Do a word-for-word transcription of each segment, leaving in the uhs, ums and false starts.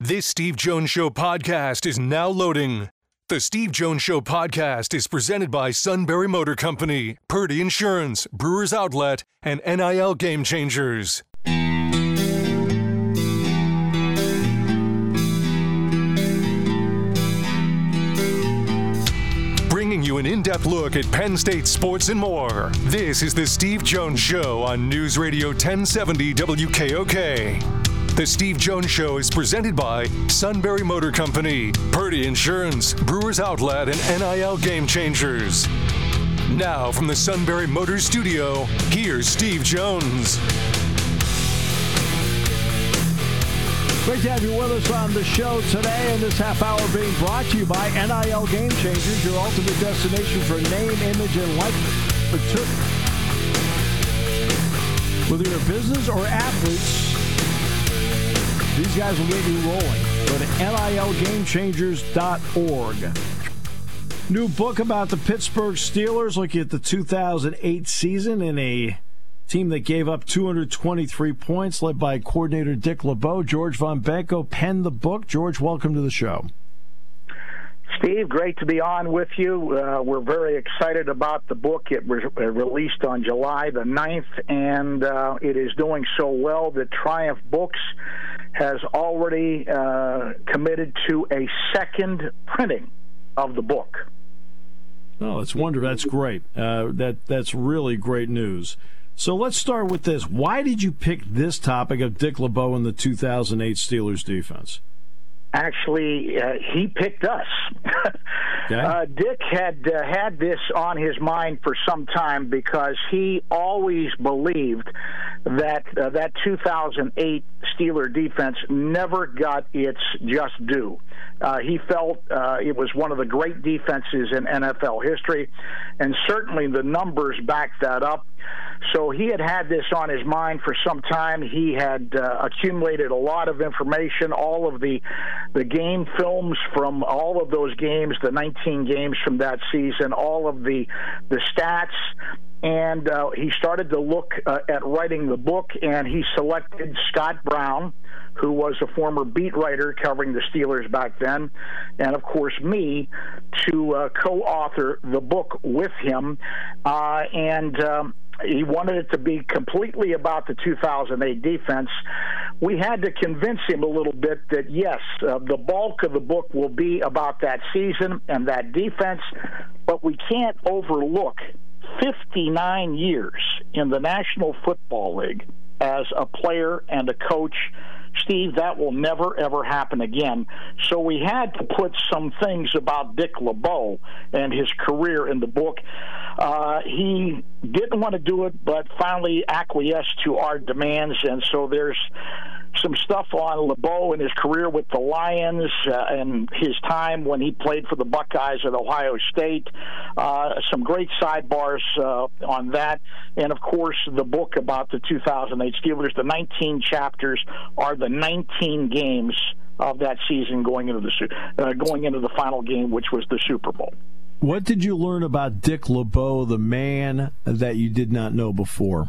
This Steve Jones Show podcast is now loading. The Steve Jones Show podcast is presented by Sunbury Motor Company, Purdy Insurance, Brewers Outlet, and N I L Game Changers. Bringing you an in-depth look at Penn State sports and more. This is the Steve Jones Show on News Radio ten seventy W K O K. The Steve Jones Show is presented by Sunbury Motor Company, Purdy Insurance, Brewers Outlet, and N I L Game Changers. Now from the Sunbury Motors Studio, here's Steve Jones. Great to have you with us on the show today, and this half hour being brought to you by N I L Game Changers, your ultimate destination for name, image, and likeness. Whether you're a business or athletes, these guys will get you rolling. Go to N I L game changers dot org. New book about the Pittsburgh Steelers, looking at the two thousand eight season in a team that gave up two hundred twenty-three points, led by coordinator Dick LeBeau. George Von Benko penned the book. George, welcome to the show. Steve, great to be on with you. Uh, we're very excited about the book. It was released on July the ninth, and uh, it is doing so well that Triumph Books has already uh, committed to a second printing of the book. Oh, that's wonderful. That's great. Uh, that that's really great news. So let's start with this. Why did you pick this topic of Dick LeBeau and the two thousand eight Steelers defense? Actually, uh, he picked us. Okay. uh, Dick had uh, had this on his mind for some time because he always believed that uh, that two thousand eight Steeler defense never got its just due. Uh, he felt uh, it was one of the great defenses in N F L history, and certainly the numbers back that up. So he had had this on his mind for some time. He had uh, accumulated a lot of information, all of the the game films from all of those games, the nineteen games from that season, all of the the stats. And uh, he started to look uh, at writing the book, and he selected Scott Brown, who was a former beat writer covering the Steelers back then, and, of course, me, to uh, co-author the book with him. Uh, and um, he wanted it to be completely about the two thousand eight defense. We had to convince him a little bit that, yes, uh, the bulk of the book will be about that season and that defense, but we can't overlook fifty-nine years in the National Football League as a player and a coach. Steve, that will never, ever happen again. So we had to put some things about Dick LeBeau and his career in the book. Uh, he didn't want to do it, but finally acquiesced to our demands, and so there's some stuff on LeBeau and his career with the Lions uh, and his time when he played for the Buckeyes at Ohio State. Uh, some great sidebars uh, on that. And, of course, the book about the two thousand eight Steelers. The nineteen chapters are the nineteen games of that season going into the uh, going into the final game, which was the Super Bowl. What did you learn about Dick LeBeau, the man, that you did not know before?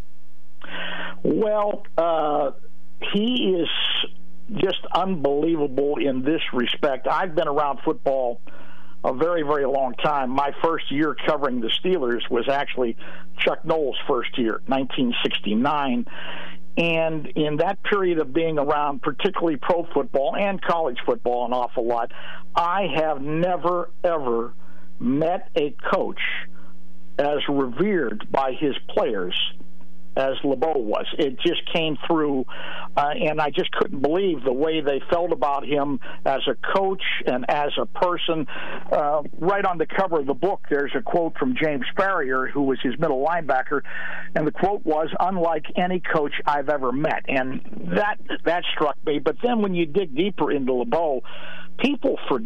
Well, uh, he is just unbelievable in this respect. I've been around football a very, very long time. My first year covering the Steelers was actually Chuck Noll's first year, nineteen sixty-nine. And in that period of being around, particularly pro football and college football an awful lot, I have never, ever met a coach as revered by his players as LeBeau was. It just came through, uh, and I just couldn't believe the way they felt about him as a coach and as a person. Uh, right on the cover of the book, there's a quote from James Farrior, who was his middle linebacker, and the quote was, "Unlike any coach I've ever met." And that that struck me. But then when you dig deeper into LeBeau, people forget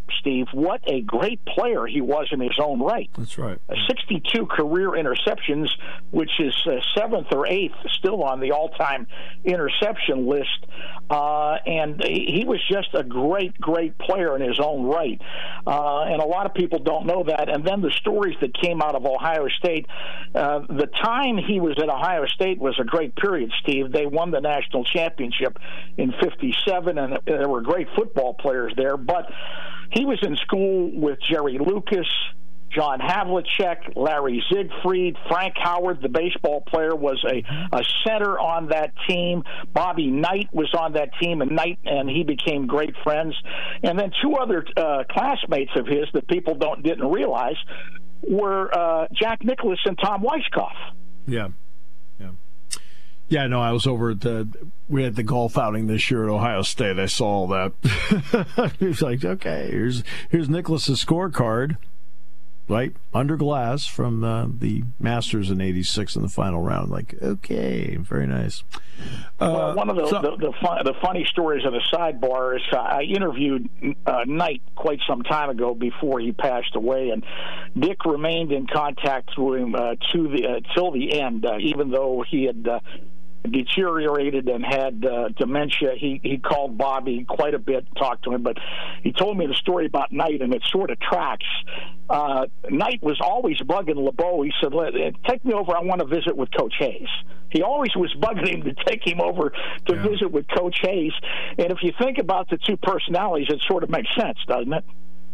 Steve, what a great player he was in his own right. That's right. Uh, sixty-two career interceptions, which is uh, seventh or eighth still on the all-time interception list. Uh, and he, he was just a great, great player in his own right. Uh, and a lot of people don't know that. And then the stories that came out of Ohio State, uh, the time he was at Ohio State was a great period, Steve. They won the national championship in fifty-seven, and there were great football players there. But he was in school with Jerry Lucas, John Havlicek, Larry Siegfried, Frank Howard, the baseball player, was a, a center on that team. Bobby Knight was on that team, and Knight and he became great friends. And then two other uh, classmates of his that people don't didn't realize were uh, Jack Nicklaus and Tom Weiskopf. Yeah, yeah. Yeah, no, I was over at the, we had the golf outing this year at Ohio State. I saw all that. It was like, okay, here's here's Nicklaus's scorecard, right, under glass from uh, the Masters in eighty-six in the final round. Like, okay, very nice. Uh, well, one of the so, the, the, fun, the funny stories of the sidebar is uh, I interviewed uh, Knight quite some time ago before he passed away, and Dick remained in contact with him uh, to the uh, till the end, uh, even though he had uh, deteriorated and had uh, dementia. He he called Bobby quite a bit, talked to him, but he told me the story about Knight, and it sort of tracks. Uh, Knight was always bugging LeBeau. He said, take me over, I want to visit with Coach Hayes. He always was bugging him to take him over to yeah. visit with Coach Hayes. And if you think about the two personalities, it sort of makes sense, doesn't it?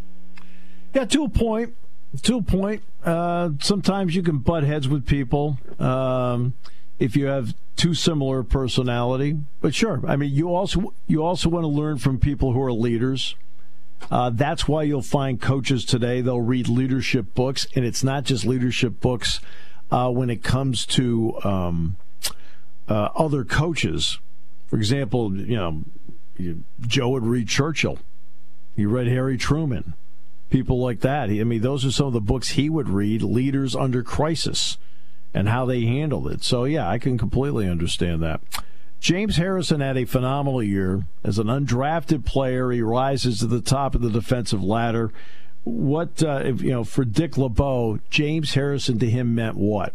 Yeah, to a point. To a point. Uh, sometimes you can butt heads with people. Um if you have too similar personality. But sure, I mean, you also you also want to learn from people who are leaders. Uh, that's why you'll find coaches today, they'll read leadership books, and it's not just leadership books uh, when it comes to um, uh, other coaches. For example, you know, Joe would read Churchill. He read Harry Truman. People like that. I mean, those are some of the books he would read, Leaders Under Crisis, and how they handled it. So, yeah, I can completely understand that. James Harrison had a phenomenal year. As an undrafted player, he rises to the top of the defensive ladder. What, uh, if, you know, for Dick LeBeau, James Harrison to him meant what?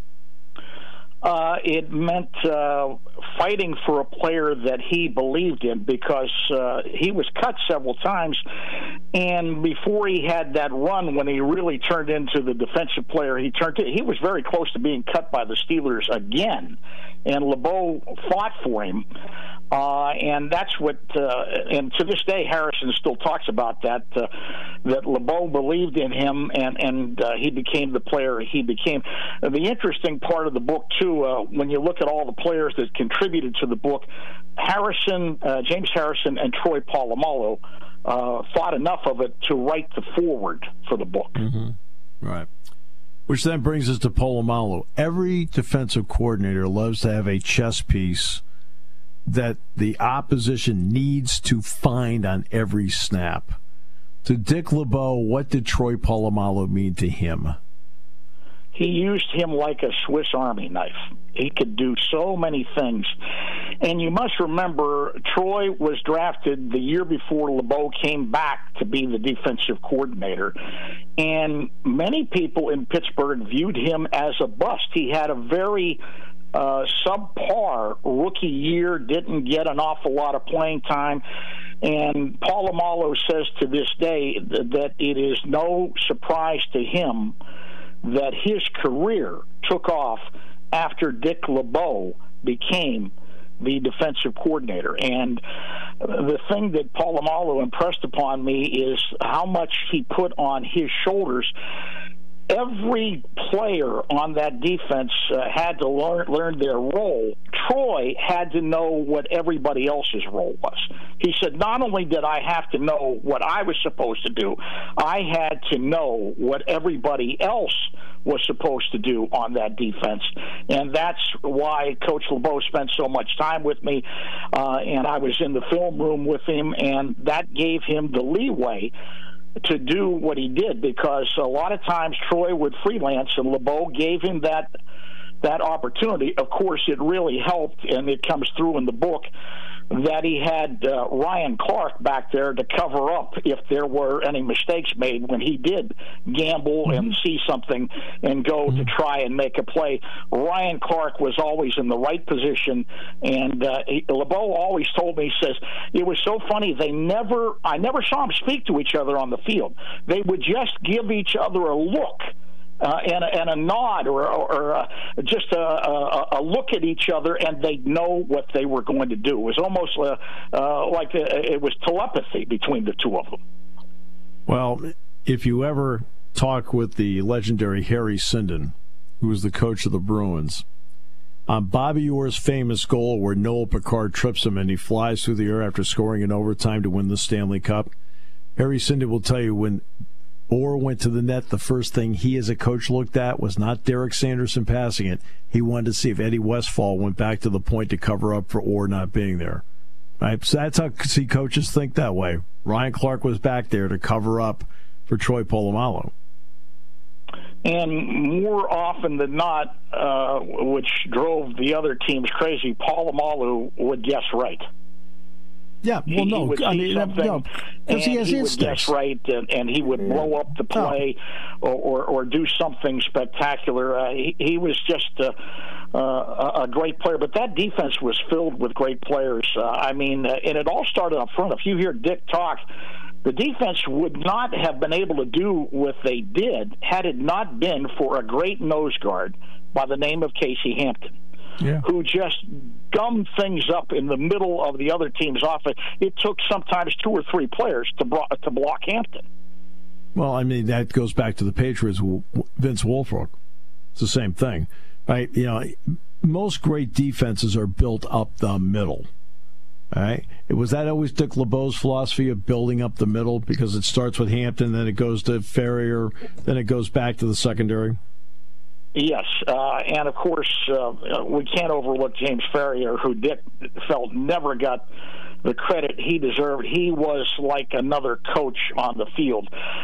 Uh, it meant uh, fighting for a player that he believed in, because uh, he was cut several times, and before he had that run when he really turned into the defensive player he turned to, he was very close to being cut by the Steelers again, and LeBeau fought for him. Uh, and that's what, uh, and to this day, Harrison still talks about that, uh, that LeBeau believed in him, and, and uh, he became the player he became. Uh, the interesting part of the book, too, uh, when you look at all the players that contributed to the book, Harrison, uh, James Harrison and Troy Polamalu uh, thought enough of it to write the foreword for the book. Mm-hmm. Right. Which then brings us to Polamalu. Every defensive coordinator loves to have a chess piece that the opposition needs to find on every snap. To Dick LeBeau, what did Troy Polamalu mean to him? He used him like a Swiss Army knife. He could do so many things. And you must remember, Troy was drafted the year before LeBeau came back to be the defensive coordinator. And many people in Pittsburgh viewed him as a bust. He had a very Uh, subpar rookie year, didn't get an awful lot of playing time, and Polamalu says to this day th- that it is no surprise to him that his career took off after Dick LeBeau became the defensive coordinator. And the thing that Polamalu impressed upon me is how much he put on his shoulders. Every player on that defense uh, had to learn learn their role. Troy had to know what everybody else's role was. He said, not only did I have to know what I was supposed to do, I had to know what everybody else was supposed to do on that defense. And that's why Coach LeBeau spent so much time with me, uh, and I was in the film room with him, and that gave him the leeway to do what he did, because a lot of times Troy would freelance, and LeBeau gave him that that opportunity. Of course, it really helped, and it comes through in the book, that he had uh, Ryan Clark back there to cover up if there were any mistakes made when he did gamble mm-hmm. and see something and go mm-hmm. to try and make a play. Ryan Clark was always in the right position, and uh, he, LeBeau always told me, he says, it was so funny, they never, I never saw them speak to each other on the field. They would just give each other a look. Uh, and, a, and a nod or, or uh, just a, a, a look at each other, and they'd know what they were going to do. It was almost uh, uh, like a, it was telepathy between the two of them. Well, if you ever talk with the legendary Harry Sinden, who was the coach of the Bruins, on Bobby Orr's famous goal where Noel Picard trips him and he flies through the air after scoring in overtime to win the Stanley Cup, Harry Sinden will tell you when Orr went to the net, the first thing he as a coach looked at was not Derek Sanderson passing it. He wanted to see if Eddie Westfall went back to the point to cover up for Orr not being there. Right? So that's how see coaches think that way. Ryan Clark was back there to cover up for Troy Polamalu. And more often than not, uh, which drove the other teams crazy, Polamalu would guess right. Yeah, well, he, no, he would I see mean, something, no, and he, has he would guess right, and, and he would blow up the play or, or, or do something spectacular. Uh, he, he was just uh, uh, a great player, but that defense was filled with great players. Uh, I mean, uh, and it all started up front. If you hear Dick talk, the defense would not have been able to do what they did had it not been for a great nose guard by the name of Casey Hampton. Yeah. Who just gummed things up in the middle of the other team's offense. It took sometimes two or three players to bro- to block Hampton. Well, I mean, that goes back to the Patriots, Vince Wilfork. It's the same thing, right? You know, most great defenses are built up the middle. All right? Was that always Dick LeBeau's philosophy of building up the middle? Because it starts with Hampton, then it goes to Ferrier, then it goes back to the secondary? Yes, uh, and of course, uh, we can't overlook James Ferrier, who Dick felt never got the credit he deserved. He was like another coach on the field.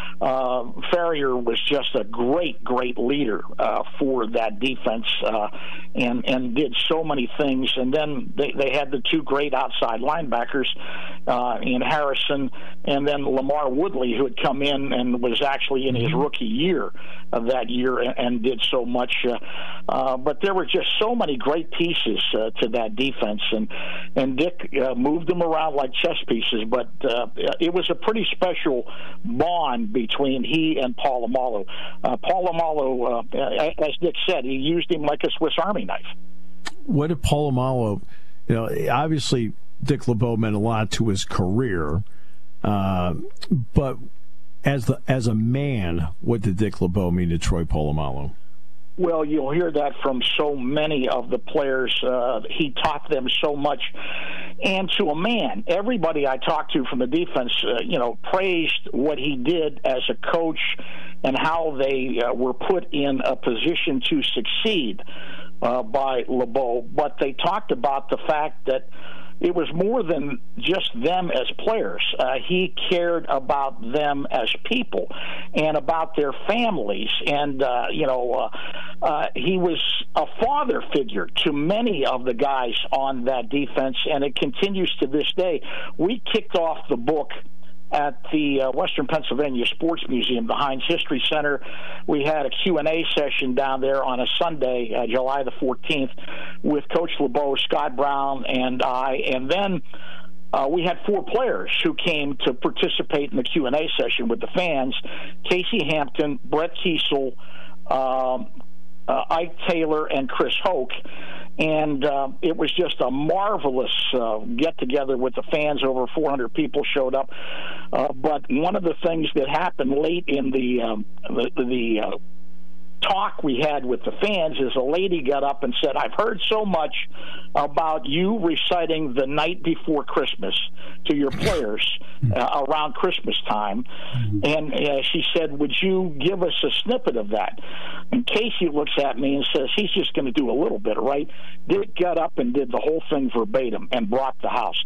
Uh, Ferrier was just a great, great leader uh, for that defense uh, and, and did so many things. And then they, they had the two great outside linebackers uh, in Harrison and then Lamar Woodley, who had come in and was actually in his rookie year of that year and, and did so much. Uh, uh, but there were just so many great pieces uh, to that defense. And, and Dick uh, moved them around like chess pieces, but uh, it was a pretty special bond between he and Polamalu. Uh, Polamalu, uh, as Dick said, he used him like a Swiss Army knife. What did Polamalu, you know, obviously Dick LeBeau meant a lot to his career, uh, but as the as a man, what did Dick LeBeau mean to Troy Polamalu? Well, you'll hear that from so many of the players. Uh, he taught them so much. And to a man, everybody I talked to from the defense, uh, you know, praised what he did as a coach and how they uh, were put in a position to succeed uh, by LeBeau. But they talked about the fact that it was more than just them as players. Uh, he cared about them as people and about their families. And, uh, you know, uh, uh, he was a father figure to many of the guys on that defense, and it continues to this day. We kicked off the book at the uh, Western Pennsylvania Sports Museum, the Heinz History Center. We had a Q and A session down there on a Sunday, uh, July the fourteenth, with Coach LeBeau, Scott Brown, and I. And then uh, we had four players who came to participate in the Q and A session with the fans: Casey Hampton, Brett Kiesel, um, uh, Ike Taylor, and Chris Hoke. And uh, it was just a marvelous uh, get-together with the fans. Over four hundred people showed up. Uh, but one of the things that happened late in the um, the, the uh, talk we had with the fans is a lady got up and said, "I've heard so much about you reciting the night before Christmas to your players uh, around Christmas time." And uh, she said, "Would you give us a snippet of that?" And Casey looks at me and says, "He's just going to do a little bit, right?" Dick got up and did the whole thing verbatim and brought the house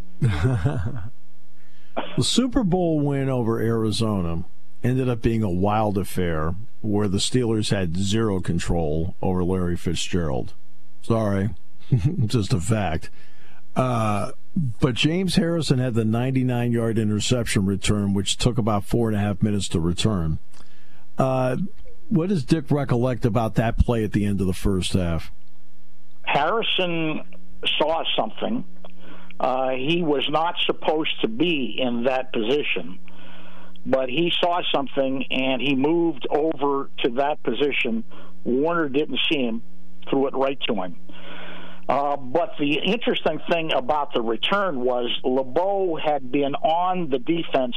down. The Super Bowl win over Arizona ended up being a wild affair where the Steelers had zero control over Larry Fitzgerald. Sorry, just a fact. Uh, But James Harrison had the ninety-nine-yard interception return, which took about four and a half minutes to return. Uh, what does Dick recollect about that play at the end of the first half? Harrison saw something. Uh, he was not supposed to be in that position, but he saw something, and he moved over to that position. Warner didn't see him, threw it right to him. Uh, but the interesting thing about the return was LeBeau had been on the defense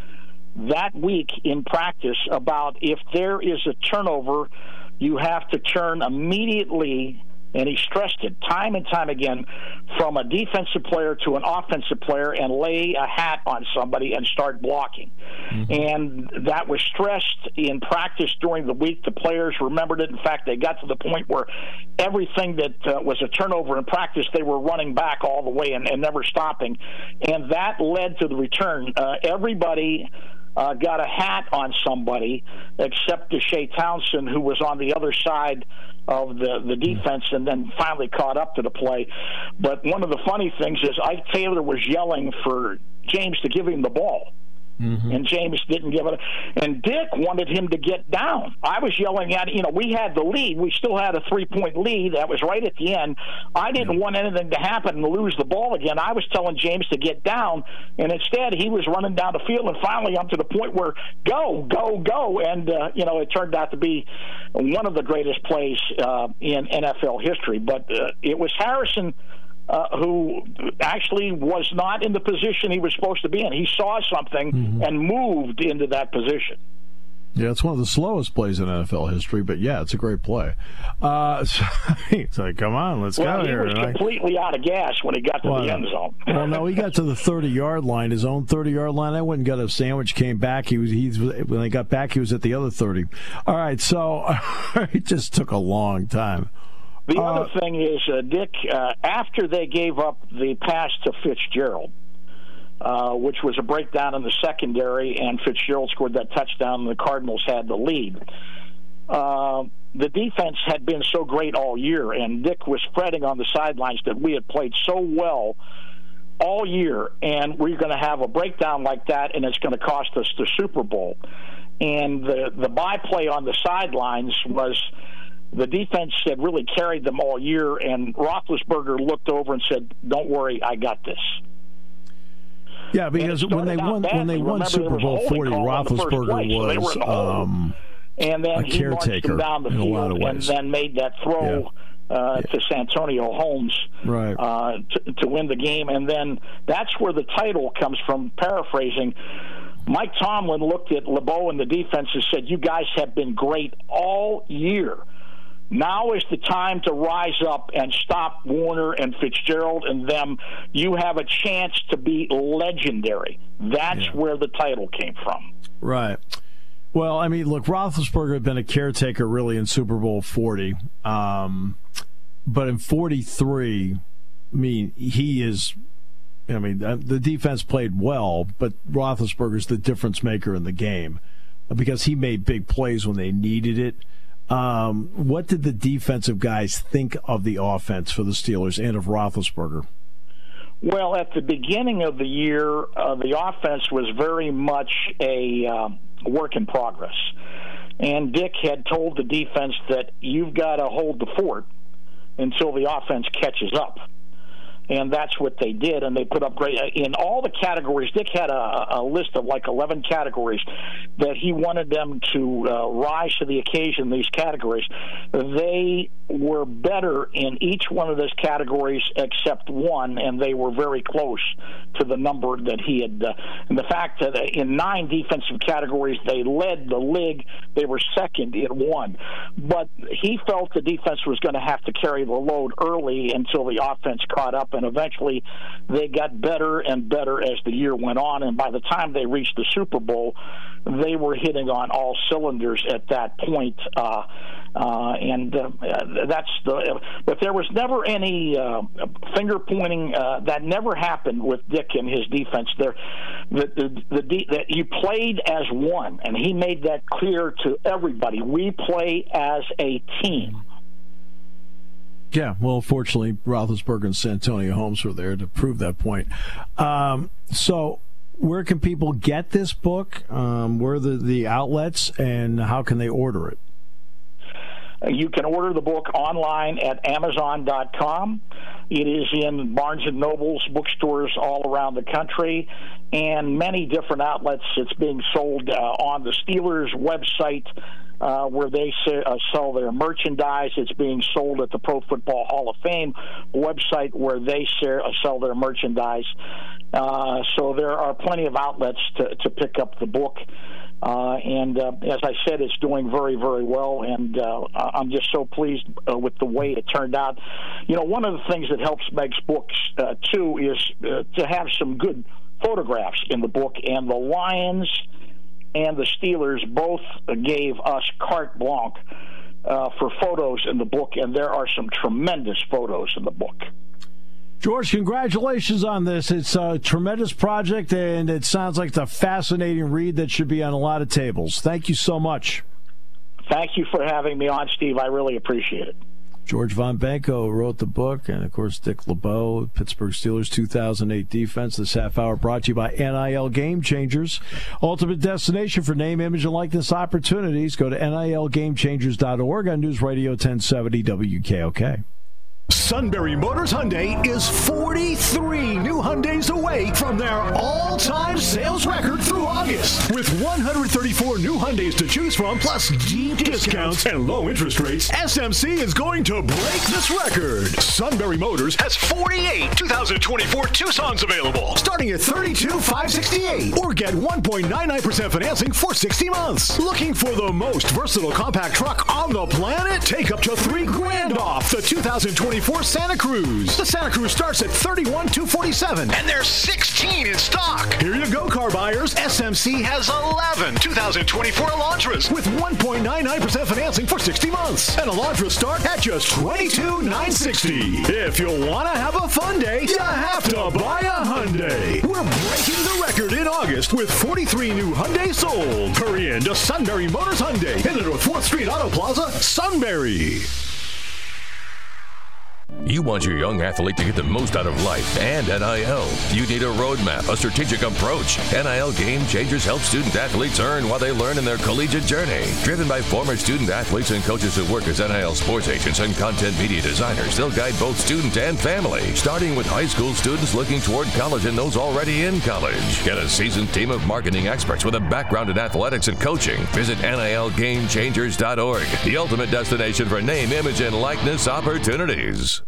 that week in practice about if there is a turnover, you have to turn immediately, and he stressed it time and time again, from a defensive player to an offensive player and lay a hat on somebody and start blocking. Mm-hmm. And that was stressed in practice during the week. The players remembered it. In fact, they got to the point where everything that uh, was a turnover in practice, they were running back all the way and, and never stopping. And that led to the return. Uh, everybody Uh, got a hat on somebody except Deshae Townsend, who was on the other side of the, the defense and then finally caught up to the play. But one of the funny things is Ike Taylor was yelling for James to give him the ball. Mm-hmm. And James didn't give it. And Dick wanted him to get down. I was yelling at, you know, we had the lead. We still had a three-point lead. That was right at the end. I didn't yeah. want anything to happen and lose the ball again. I was telling James to get down, and instead he was running down the field, and finally I'm to the point where go, go, go. And, uh, you know, it turned out to be one of the greatest plays uh, in N F L history. But uh, it was Harrison Uh, who actually was not in the position he was supposed to be in. He saw something mm-hmm. and moved into that position. Yeah, it's one of the slowest plays in N F L history, but yeah, it's a great play. Uh, so, it's like, come on, let's well, go he here. He was right? completely out of gas when he got to well, the end zone. Well, no, he got to the thirty-yard line, his own thirty-yard line. I went and got a sandwich, came back. He was he's when they got back, he was at the other thirty. All right, so it just took a long time. The uh, other thing is, uh, Dick, uh, after they gave up the pass to Fitzgerald, uh, which was a breakdown in the secondary, and Fitzgerald scored that touchdown, and the Cardinals had the lead. Uh, the defense had been so great all year, and Dick was spreading on the sidelines that we had played so well all year, and we're going to have a breakdown like that, and it's going to cost us the Super Bowl. And the, the byplay on the sidelines was the defense had really carried them all year, and Roethlisberger looked over and said, "Don't worry, I got this." Yeah, because when they won when they won Super Bowl forty, Roethlisberger was so um, and then a he caretaker them down the in a lot of field ways. and then made that throw yeah. uh, yeah. to Santonio Holmes right. uh, to, to win the game. And then that's where the title comes from, paraphrasing. Mike Tomlin looked at LeBeau and the defense and said, "You guys have been great all year. Now is the time to rise up and stop Warner and Fitzgerald and them. You have a chance to be legendary." That's yeah. where the title came from. Right. Well, I mean, look, Roethlisberger had been a caretaker really in Super Bowl forty. Um, but in forty-three, I mean, he is, I mean, the defense played well, but Roethlisberger's the difference maker in the game because he made big plays when they needed it. Um, what did the defensive guys think of the offense for the Steelers and of Roethlisberger? Well, at the beginning of the year, uh, the offense was very much a uh, work in progress. And Dick had told the defense that you've got to hold the fort until the offense catches up. And that's what they did, and they put up great in all the categories. Dick had a, a list of like eleven categories that he wanted them to uh, rise to the occasion. These categories, they were better in each one of those categories except one, and they were very close to the number that he had. Uh, and the fact that in nine defensive categories they led the league, they were second in one. But he felt the defense was going to have to carry the load early until the offense caught up. And eventually they got better and better as the year went on. And by the time they reached the Super Bowl, they were hitting on all cylinders at that point. Uh, uh, and uh, that's the. But there was never any uh, finger pointing. Uh, that never happened with Dick and his defense. There, the the, the de- that you played as one, and he made that clear to everybody. We play as a team. Yeah, well, fortunately, Roethlisberger and Santonio Holmes were there to prove that point. Um, so where can people get this book? Um, where are the, the outlets, and how can they order it? You can order the book online at amazon dot com. It is in Barnes and Noble's bookstores all around the country and many different outlets. It's being sold uh, on the Steelers website uh, where they se- uh, sell their merchandise. It's being sold at the Pro Football Hall of Fame website where they se- uh, sell their merchandise. Uh, so there are plenty of outlets to, to pick up the book. Uh, and uh, as I said, it's doing very, very well, and uh, I'm just so pleased uh, with the way it turned out. You know, one of the things that helps Meg's books, uh, too, is uh, to have some good photographs in the book, and the Lions and the Steelers both gave us carte blanche uh, for photos in the book, and there are some tremendous photos in the book. George, congratulations on this. It's a tremendous project, and it sounds like it's a fascinating read that should be on a lot of tables. Thank you so much. Thank you for having me on, Steve. I really appreciate it. George Von Benko wrote the book, and, of course, Dick LeBeau, Pittsburgh Steelers two thousand eight defense. This half hour brought to you by N I L Game Changers. Ultimate destination for name, image, and likeness opportunities. Go to N I L game changers dot org on News Radio ten seventy W K O K. Sunbury Motors Hyundai is forty-three new Hyundais away from their all-time sales record through August. With one hundred thirty-four new Hyundais to choose from, plus deep discounts and low interest rates, S M C is going to break this record. Sunbury Motors has forty-eight two thousand twenty-four Tucsons available, starting at thirty-two thousand five hundred sixty-eight dollars, or get one point nine nine percent financing for sixty months. Looking for the most versatile compact truck on the planet? Take up to three grand off the two thousand twenty-four Santa Cruz. The Santa Cruz starts at thirty-one thousand two hundred forty-seven dollars, and there's sixteen in stock. Here you go, car buyers. S M C has eleven two thousand twenty-four Elantras with one point nine nine percent financing for sixty months. And Elantras start at just twenty-two thousand nine hundred sixty dollars. If you want to have a fun day, you have to buy a Hyundai. We're breaking the record in August with forty-three new Hyundai sold. Hurry in to Sunbury Motors Hyundai in the North fourth Street Auto Plaza, Sunbury. You want your young athlete to get the most out of life and N I L. You need a roadmap, a strategic approach. N I L Game Changers help student athletes earn while they learn in their collegiate journey. Driven by former student athletes and coaches who work as N I L sports agents and content media designers, they'll guide both student and family, starting with high school students looking toward college and those already in college. Get a seasoned team of marketing experts with a background in athletics and coaching. Visit N I L game changers dot org, the ultimate destination for name, image, and likeness opportunities.